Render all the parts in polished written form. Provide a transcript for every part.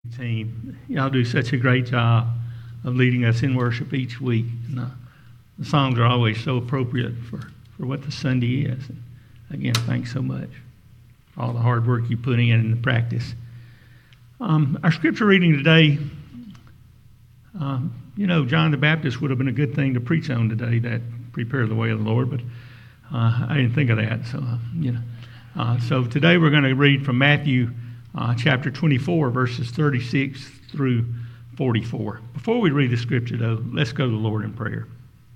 Team, y'all do such a great job of leading us in worship each week. And, the songs are always so appropriate for what the Sunday is. And again, thanks so much for all the hard work you put in the practice. Our scripture reading today, John the Baptist would have been a good thing to preach on today, that prepare the way of the Lord, but I didn't think of that. So today we're going to read from Matthew chapter 24, verses 36 through 44. Before we read the scripture, though, let's go to the Lord in prayer.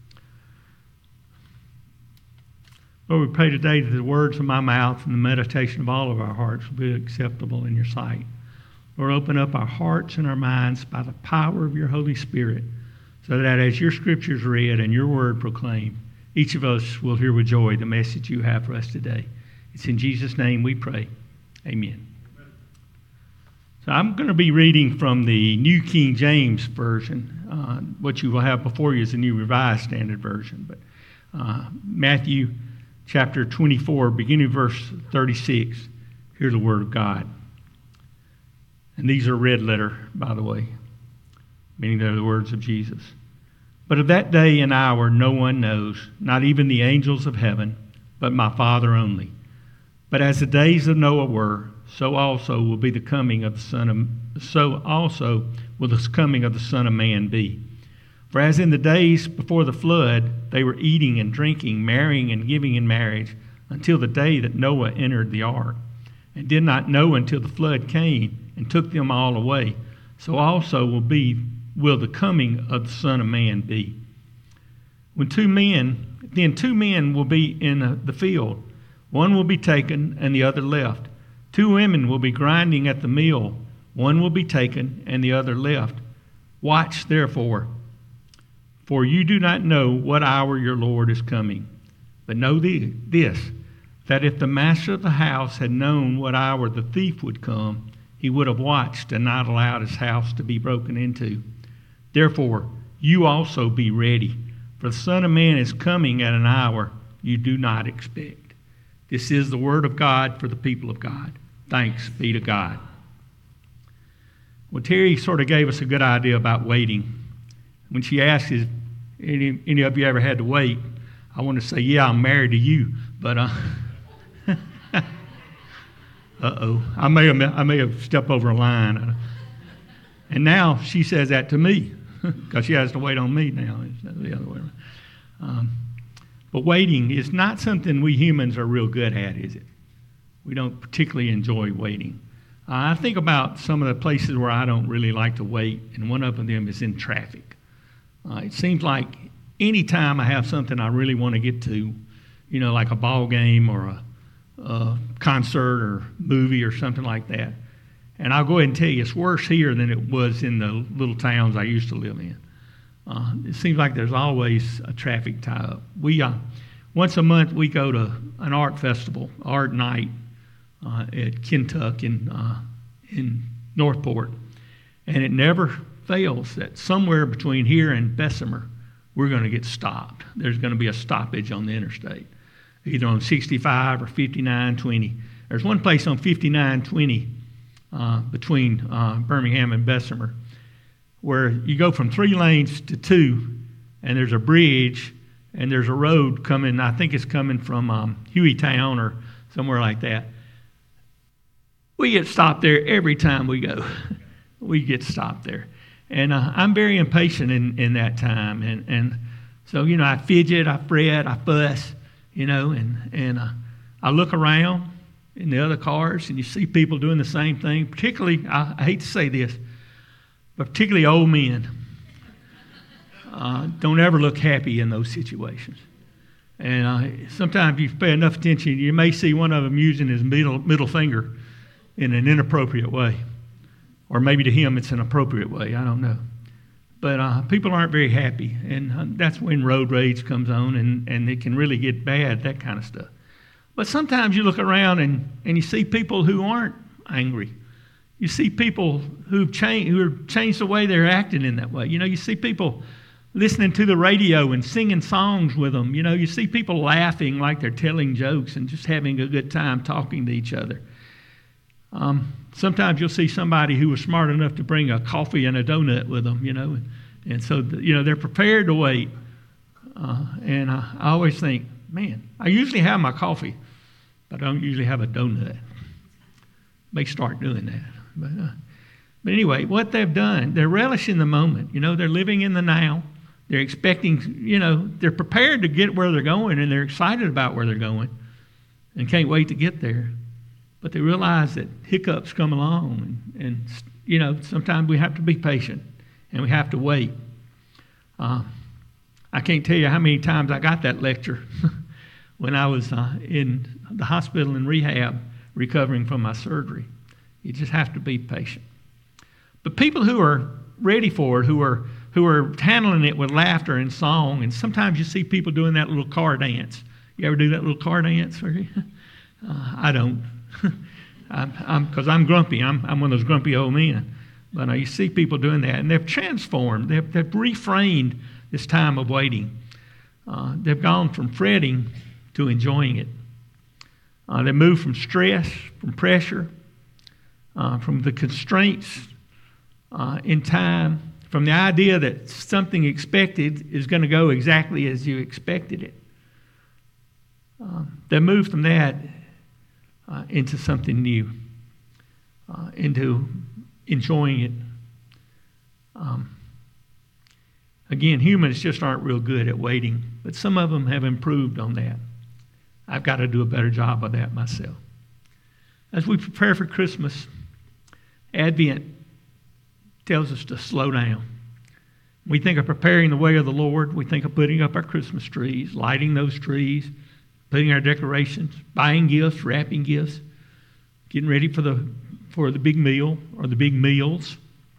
Lord, we pray today that the words of my mouth and the meditation of all of our hearts will be acceptable in your sight. Lord, open up our hearts and our minds by the power of your Holy Spirit, so that as your scripture is read and your word proclaimed, each of us will hear with joy the message you have for us today. It's in Jesus' name we pray. Amen. So I'm going to be reading from the New King James Version. What you will have before you is the New Revised Standard Version. But Matthew chapter 24, beginning verse 36, hear the word of God. And these are red letter, by the way, meaning they're the words of Jesus. But of that day and hour no one knows, not even the angels of heaven, but my Father only. But as the days of Noah were, so also will the coming of the Son of Man be. For as in the days before the flood, they were eating and drinking, marrying and giving in marriage, until the day that Noah entered the ark, and did not know until the flood came and took them all away. So also will the coming of the Son of Man be. Then two men will be in the field. One will be taken and the other left. Two women will be grinding at the mill. One will be taken and the other left. Watch therefore, for you do not know what hour your Lord is coming. But know this, that if the master of the house had known what hour the thief would come, he would have watched and not allowed his house to be broken into. Therefore, you also be ready, for the Son of Man is coming at an hour you do not expect. This is the word of God for the people of God. Thanks be to God. Well, Terry sort of gave us a good idea about waiting. When she asked, "Is any of you ever had to wait?" I want to say, "Yeah, I'm married to you," but I may have stepped over a line. And now she says that to me because she has to wait on me now. It's the other way around. But waiting is not something we humans are real good at, is it? We don't particularly enjoy waiting. I think about some of the places where I don't really like to wait, and one of them is in traffic. It seems like any time I have something I really want to get to, like a ball game or a concert or movie or something like that, and I'll go ahead and tell you it's worse here than it was in the little towns I used to live in. It seems like there's always a traffic tie-up. Once a month we go to an art festival, art night at Kentuck in Northport, and it never fails that somewhere between here and Bessemer we're going to get stopped. There's going to be a stoppage on the interstate, either on 65 or 5920. There's one place on 5920 between Birmingham and Bessemer, where you go from 3 lanes to 2, and there's a bridge, and there's a road coming, I think it's coming from Hueytown or somewhere like that. We get stopped there every time we go. We get stopped there. And I'm very impatient in that time. And so, I fidget, I fret, I fuss, and I look around in the other cars, and you see people doing the same thing. Particularly, I hate to say this, but particularly old men don't ever look happy in those situations. And sometimes if you pay enough attention, you may see one of them using his middle finger in an inappropriate way. Or maybe to him it's an appropriate way, I don't know. But people aren't very happy, and that's when road rage comes on, and it can really get bad, that kind of stuff. But sometimes you look around and you see people who aren't angry. You see people who have changed the way they're acting in that way. You see people listening to the radio and singing songs with them. You see people laughing like they're telling jokes and just having a good time talking to each other. Sometimes you'll see somebody who was smart enough to bring a coffee and a donut with them, and so they're prepared to wait. And I always think, man, I usually have my coffee, but I don't usually have a donut. May start doing that. But anyway, what they've done, they're relishing the moment. They're living in the now. They're expecting, they're prepared to get where they're going, and they're excited about where they're going and can't wait to get there. But they realize that hiccups come along, and sometimes we have to be patient, and we have to wait. I can't tell you how many times I got that lecture when I was in the hospital in rehab recovering from my surgery. You just have to be patient. But people who are ready for it, who are handling it with laughter and song, and sometimes you see people doing that little car dance. You ever do that little car dance? I don't. Because I'm grumpy. I'm one of those grumpy old men. But you see people doing that, and they've transformed. They've reframed this time of waiting. They've gone from fretting to enjoying it. They moved from stress, from pressure, from the constraints in time, from the idea that something expected is going to go exactly as you expected it. They moved from that into something new, into enjoying it. Again, humans just aren't real good at waiting, but some of them have improved on that. I've got to do a better job of that myself. As we prepare for Christmas, Advent tells us to slow down. We think of preparing the way of the Lord. We think of putting up our Christmas trees, lighting those trees, putting our decorations, buying gifts, wrapping gifts, getting ready for the big meal or the big meals.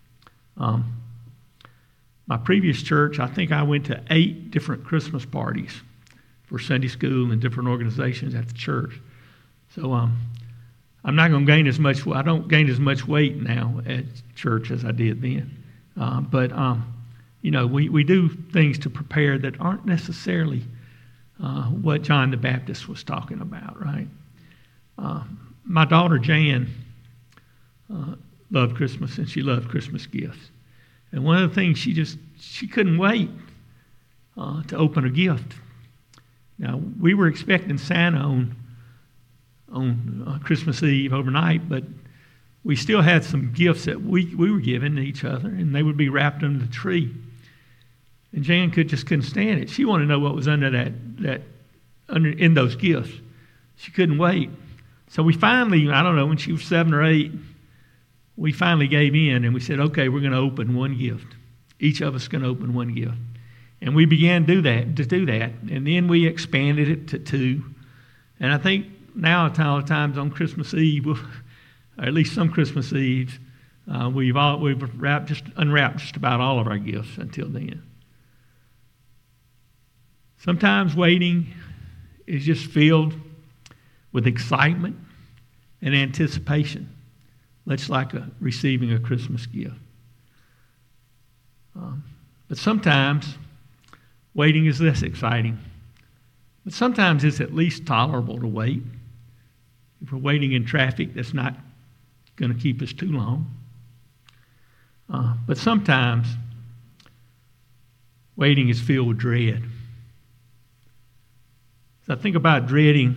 My previous church, I think I went to 8 different Christmas parties for Sunday school and different organizations at the church. So I'm not going to gain as much. I don't gain as much weight now at church as I did then. But we do things to prepare that aren't necessarily what John the Baptist was talking about, right? My daughter Jan loved Christmas, and she loved Christmas gifts. And one of the things she couldn't wait to open a gift. Now, we were expecting Santa on Christmas Eve overnight, but we still had some gifts that we were giving to each other, and they would be wrapped under the tree. And Jan couldn't stand it. She wanted to know what was under in those gifts. She couldn't wait. So we finally, I don't know, when she was 7 or 8, we finally gave in, and we said, okay, we're going to open one gift. Each of us going to open one gift. And we began to do that, and then we expanded it to 2. And I think now at times on Christmas Eve, or at least some Christmas Eves, we've unwrapped just about all of our gifts until then. Sometimes waiting is just filled with excitement and anticipation, much like receiving a Christmas gift. But sometimes waiting is less exciting. But sometimes it's at least tolerable to wait. If we're waiting in traffic, that's not going to keep us too long. But sometimes waiting is filled with dread. As I think about dreading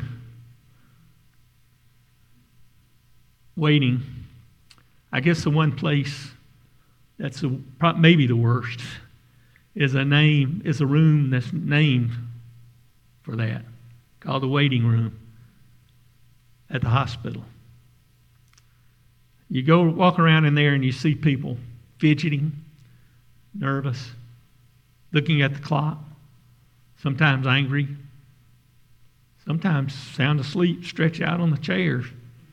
waiting, I guess the one place that's maybe the worst is a room that's named for that, called the waiting room at the hospital. You go walk around in there and you see people fidgeting, nervous, looking at the clock, sometimes angry, sometimes sound asleep, stretched out on the chairs.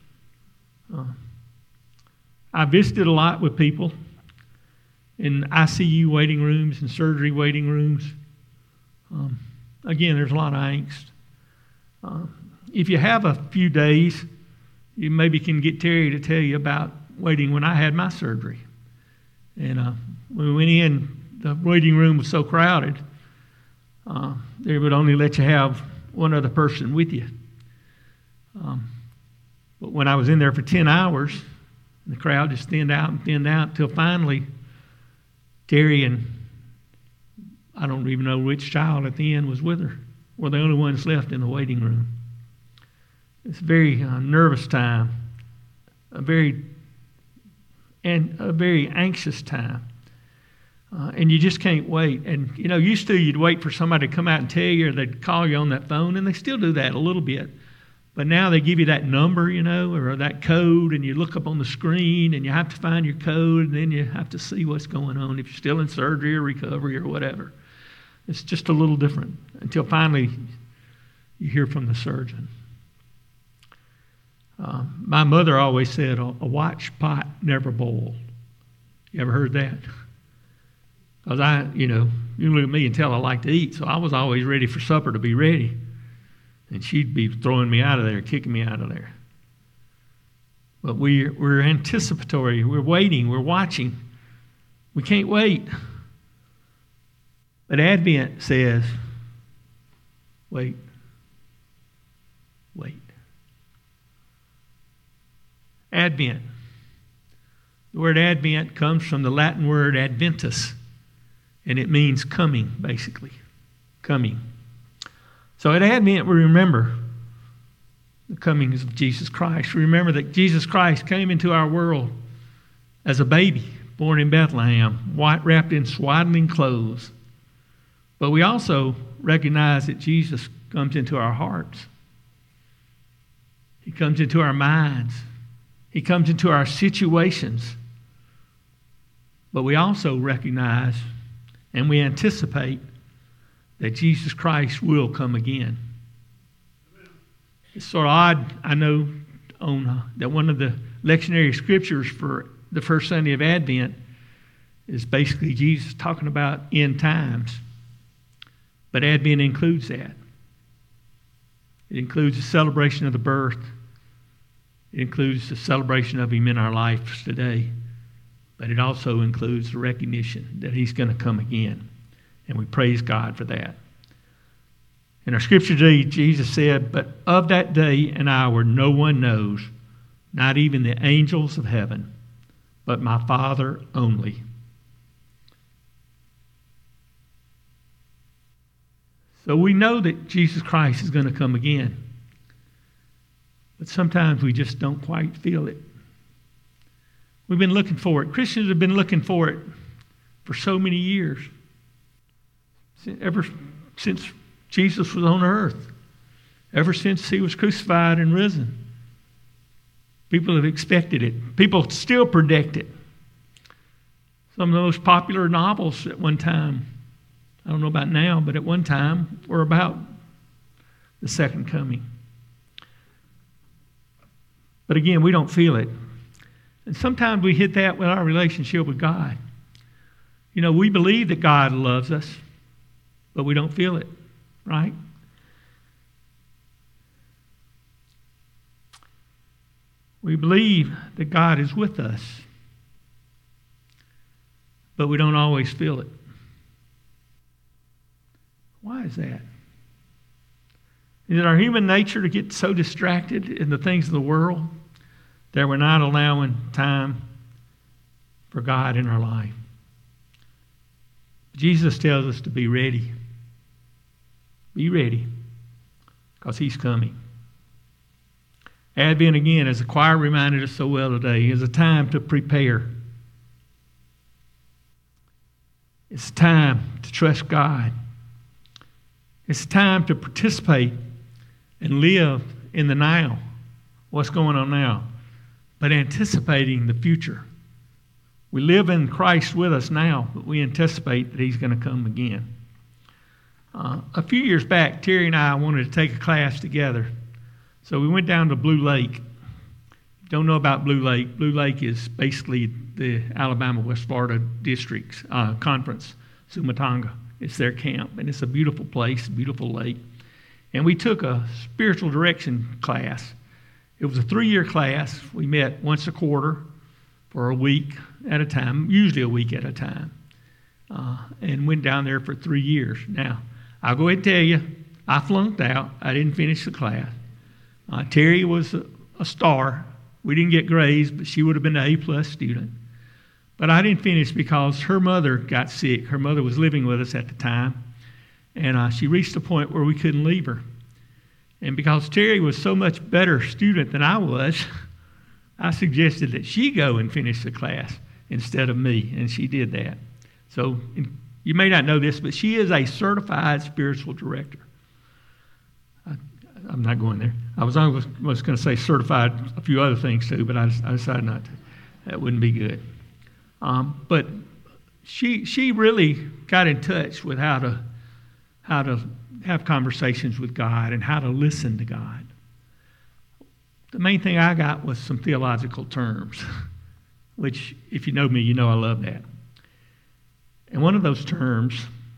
I visited a lot with people in ICU waiting rooms and surgery waiting rooms. Again, there's a lot of angst. If you have a few days, you maybe can get Terry to tell you about waiting when I had my surgery. And when we went in, the waiting room was so crowded, they would only let you have one other person with you. But when I was in there for 10 hours, And the crowd just thinned out until finally Terry and I don't even know which child at the end was with her. Were the only ones left in the waiting room. It's a very nervous time, a very anxious time. And you just can't wait. And, used to you'd wait for somebody to come out and tell you, or they'd call you on that phone, and they still do that a little bit. But now they give you that number, or that code, and you look up on the screen, and you have to find your code, and then you have to see what's going on, if you're still in surgery or recovery or whatever. It's just a little different until finally you hear from the surgeon. My mother always said, a watch pot never boiled. You ever heard that? Because you look at me and tell I like to eat, so I was always ready for supper to be ready. And she'd be throwing me out of there, kicking me out of there. But we're anticipatory, we're waiting, we're watching. We can't wait. But Advent says, wait. Advent. The word Advent comes from the Latin word adventus, and it means coming, basically. Coming. So at Advent, we remember the comings of Jesus Christ. We remember that Jesus Christ came into our world as a baby, born in Bethlehem, wrapped in swaddling clothes. But we also recognize that Jesus comes into our hearts. He comes into our minds. He comes into our situations. But we also recognize and we anticipate that Jesus Christ will come again. It's sort of odd, I know, that one of the lectionary scriptures for the first Sunday of Advent is basically Jesus talking about end times. But Advent includes that. It includes the celebration of the birth. It includes the celebration of Him in our lives today. But it also includes the recognition that He's going to come again. And we praise God for that. In our scripture today, Jesus said, "But of that day and hour no one knows, not even the angels of heaven, but my Father only." So we know that Jesus Christ is going to come again. But sometimes we just don't quite feel it. We've been looking for it. Christians have been looking for it for so many years. Ever since Jesus was on earth. Ever since He was crucified and risen. People have expected it. People still predict it. Some of the most popular novels at one time, I don't know about now, but at one time were about the second coming. But again, we don't feel it. And sometimes we hit that with our relationship with God. We believe that God loves us, but we don't feel it, right? We believe that God is with us, but we don't always feel it. Why is that? Is it our human nature to get so distracted in the things of the world that we're not allowing time for God in our life? Jesus tells us to be ready. Be ready, because He's coming. Advent, again, as the choir reminded us so well today, is a time to prepare. It's time to trust God. It's time to participate and live in the now, what's going on now, but anticipating the future. We live in Christ with us now, but we anticipate that He's going to come again. A few years back, Terry and I wanted to take a class together. So we went down to Blue Lake. Don't know about Blue Lake. Blue Lake is basically the Alabama-West Florida District's conference, Sumatanga. It's their camp, and it's a beautiful place, beautiful lake. And we took a spiritual direction class. It was a 3-year class. We met once a quarter for a week at a time, usually a week at a time, and went down there for 3 years. Now, I'll go ahead and tell you, I flunked out. I didn't finish the class. Terry was a star We didn't get grades, but she would have been an A-plus student. But I didn't finish because her mother got sick. Her mother was living with us at the time, and she reached a point where we couldn't leave her. And because Terry was so much better student than I was, I suggested that she go and finish the class instead of me, and she did that. So you may not know this, but she is a certified spiritual director. I'm not going there. I was going to say certified a few other things too, but I decided not to. That wouldn't be good. But she really got in touch with how to have conversations with God and how to listen to God. The main thing I got was some theological terms, which, if you know me, you know I love that. And one of those terms,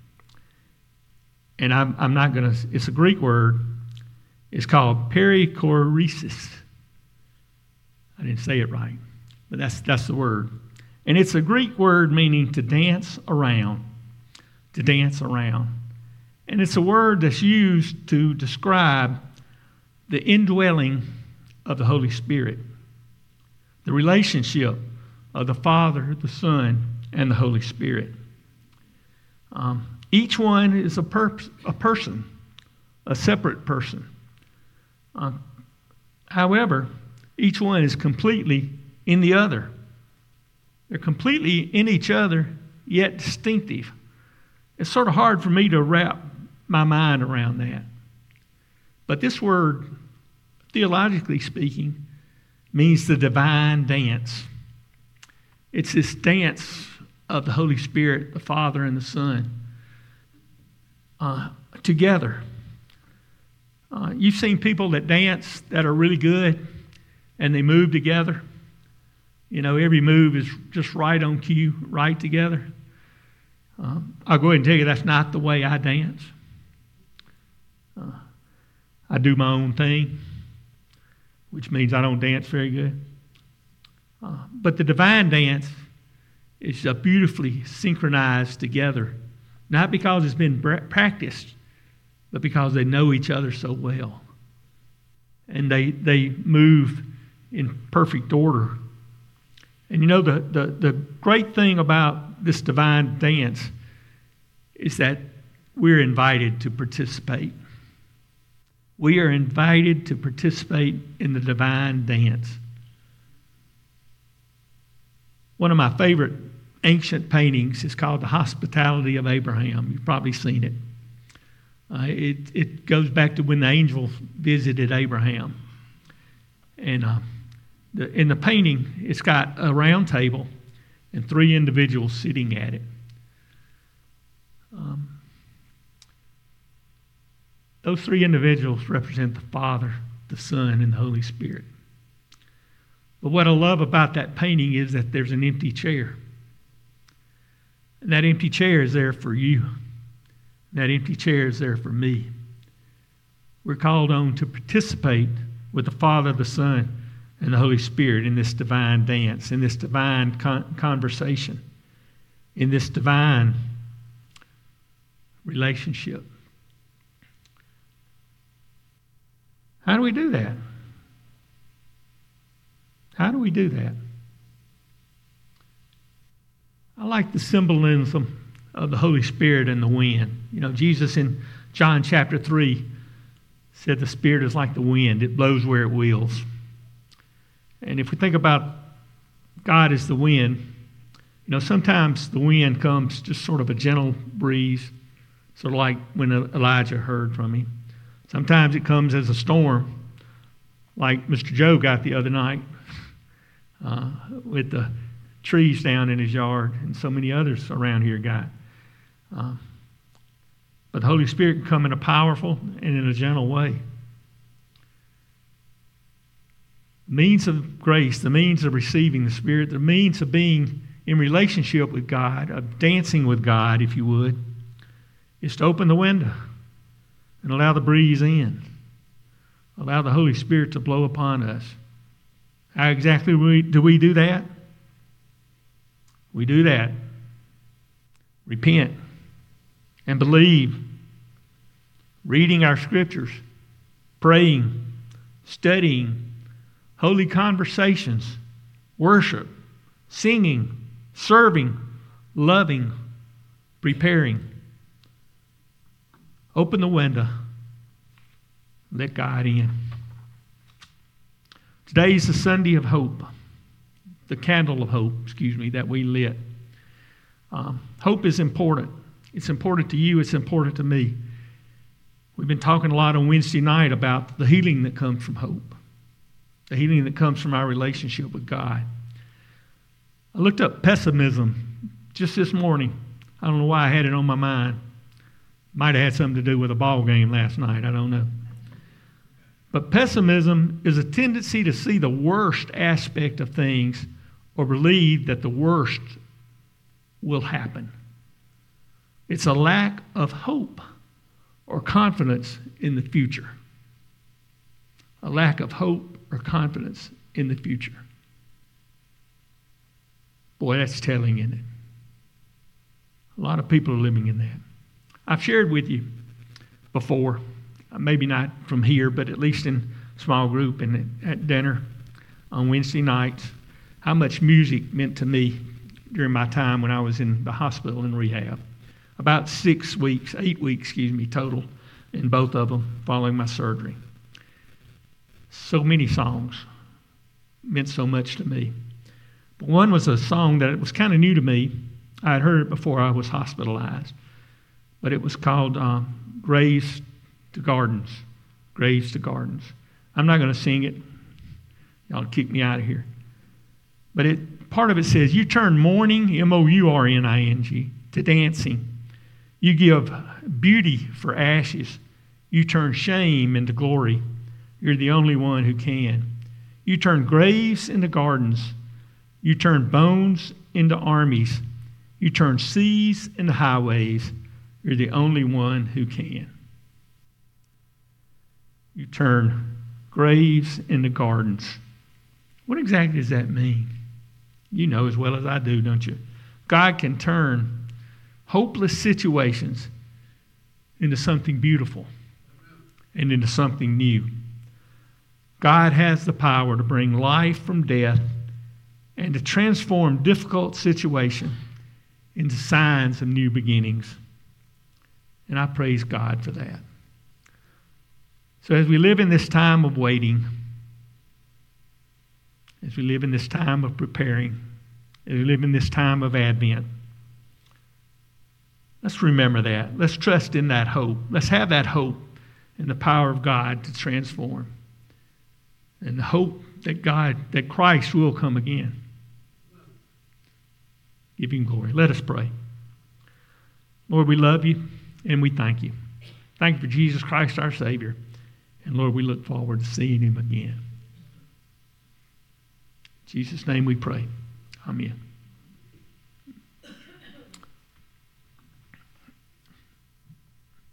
and I'm not going to, it's a Greek word, it's called perichoresis. I didn't say it right, but that's the word. And it's a Greek word meaning to dance around, to dance around. And it's a word that's used to describe the indwelling of the Holy Spirit, the relationship of the Father, the Son, and the Holy Spirit. Each one is a person, a separate person. However, each one is completely in the other. They're completely in each other, yet distinctive. It's sort of hard for me to wrap my mind around that. But this word, theologically speaking, means the divine dance. It's this dance of the Holy Spirit, the Father and the Son, together. You've seen people that dance that are really good, and they move together. You know, every move is just right on cue, right together. I'll go ahead and tell you that's not the way I dance. I do my own thing, which means I don't dance very good. But the divine dance is beautifully synchronized together, not because it's been practiced, but because they know each other so well. And they move in perfect order. And you know, the great thing about this divine dance is that we're invited to participate. We are invited to participate in the divine dance. One of my favorite ancient paintings is called The Hospitality of Abraham. You've probably seen it. It goes back to when the angel visited Abraham. And in the painting, it's got a round table and 3 individuals sitting at it. Those 3 individuals represent the Father, the Son, and the Holy Spirit. But what I love about that painting is that there's an empty chair. And that empty chair is there for you. That empty chair is there for me. We're called on to participate with the Father, the Son, and the Holy Spirit in this divine dance, in this divine conversation, in this divine relationship. How do we do that? How do we do that? I like the symbolism of the Holy Spirit and the wind. You know, Jesus in John chapter 3 said the Spirit is like the wind. It blows where it wills. And if we think about God as the wind, you know, sometimes the wind comes just sort of a gentle breeze, sort of like when Elijah heard from him. Sometimes it comes as a storm, like Mr. Joe got the other night with the trees down in his yard, and so many others around here got. But the Holy Spirit can come in a powerful and in a gentle way. The means of grace, the means of receiving the Spirit, the means of being in relationship with God, of dancing with God, if you would, is to open the window and allow the breeze in. Allow the Holy Spirit to blow upon us. How exactly do we do that? We do that. Repent and believe. Reading our scriptures, praying, studying, holy conversations, worship, singing, serving, loving, preparing. Open the window. Let God in. Today is the Sunday of hope, the candle of hope, that we lit. Hope is important. It's important to you. It's important to me. We've been talking a lot on Wednesday night about the healing that comes from hope, the healing that comes from our relationship with God. I looked up pessimism just this morning. I don't know why I had it on my mind. Might have had something to do with a ball game last night. I don't know. But pessimism is a tendency to see the worst aspect of things or believe that the worst will happen. It's a lack of hope or confidence in the future. A lack of hope or confidence in the future. Boy, that's telling, isn't it? A lot of people are living in that. I've shared with you before, maybe not from here, but at least in small group and at dinner on Wednesday nights, how much music meant to me during my time when I was in the hospital in rehab. About 8 weeks, total, in both of them following my surgery. So many songs meant so much to me. But one was a song that was kind of new to me. I had heard it before I was hospitalized. But it was called Graves to Gardens. Graves to Gardens. I'm not going to sing it. Y'all kick me out of here. But part of it says, you turn mourning, M-O-U-R-N-I-N-G, to dancing. You give beauty for ashes. You turn shame into glory. You're the only one who can. You turn graves into gardens. You turn bones into armies. You turn seas into highways. You're the only one who can. You turn graves into gardens. What exactly does that mean? You know as well as I do, don't you? God can turn hopeless situations into something beautiful and into something new. God has the power to bring life from death and to transform difficult situations into signs of new beginnings. And I praise God for that. So as we live in this time of waiting, as we live in this time of preparing, as we live in this time of Advent, let's remember that. Let's trust in that hope. Let's have that hope in the power of God to transform. And the hope that Christ will come again. Give him glory. Let us pray. Lord, we love you and we thank you. Thank you for Jesus Christ, our Savior. And Lord, we look forward to seeing him again. In Jesus' name we pray. Amen.